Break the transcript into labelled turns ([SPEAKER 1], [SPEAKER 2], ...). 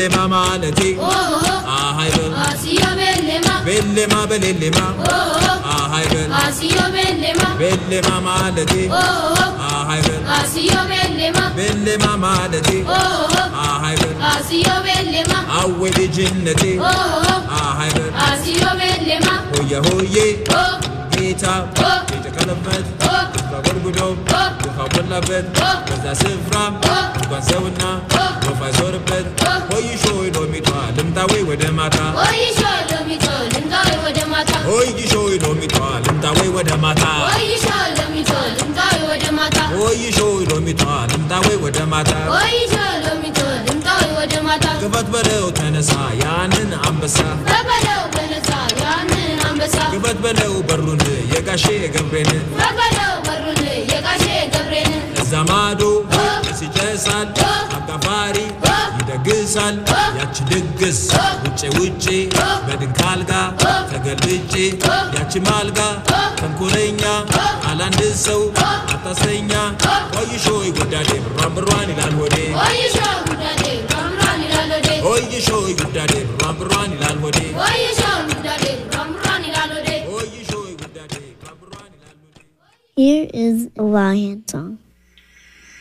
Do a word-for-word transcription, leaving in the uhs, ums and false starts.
[SPEAKER 1] بلما مالتي آه هاي بل
[SPEAKER 2] آسيو بلما
[SPEAKER 1] بلما بلما آه هاي بل
[SPEAKER 2] آسيو بلما
[SPEAKER 1] بلما مالتي آه هاي بل
[SPEAKER 2] آسيو بلما
[SPEAKER 1] بلما مالتي آه هاي بل
[SPEAKER 2] آسيو بلما
[SPEAKER 1] أول جنتي آه هاي بل
[SPEAKER 2] آسيو بلما
[SPEAKER 1] هويا هويا جيتا جيتا كلمت بقول بدوم وخبرنا بد بس سفرام وقصونا وفازور بد هوي شوي دومي توالم تاوي ودماتا
[SPEAKER 2] هوي شوي دومي توالم تاوي ودماتا
[SPEAKER 1] هوي شوي دومي توالم تاوي ودماتا
[SPEAKER 2] هوي شوي دومي توالم تاوي ودماتا
[SPEAKER 1] هوي شوي دومي توالم تاوي ودماتا
[SPEAKER 2] هوي شوي دومي توالم تاوي ودماتا
[SPEAKER 1] كفت بلو تنسا يانن أمبسا
[SPEAKER 2] بلو تنسا يانن أمبسا
[SPEAKER 1] كفت بلو برون يكاشي قبرين
[SPEAKER 2] بلو برون يكاشي قبرين
[SPEAKER 1] الزمادو سيجسال أكفاري يدقسال ياتش دقس وچه وچه بدن كالغا تقلبچه ياتش مالغا تنكولينيا አላንድሰው አታሰኛ ወይሾይ ጉዳዴ ብራም ብራን ይላል ወዴ
[SPEAKER 2] ወይሾይ ጉዳዴ ብራም ብራን ይላል ወዴ
[SPEAKER 1] ወይሾይ ጉዳዴ ብራም ብራን ይላል ወዴ
[SPEAKER 2] ወይሾይ ጉዳዴ ብራም ብራን ይላል ወዴ
[SPEAKER 1] ወይሾይ ጉዳዴ ብራም ብራን ይላል ወዴ
[SPEAKER 3] Here is a lion song.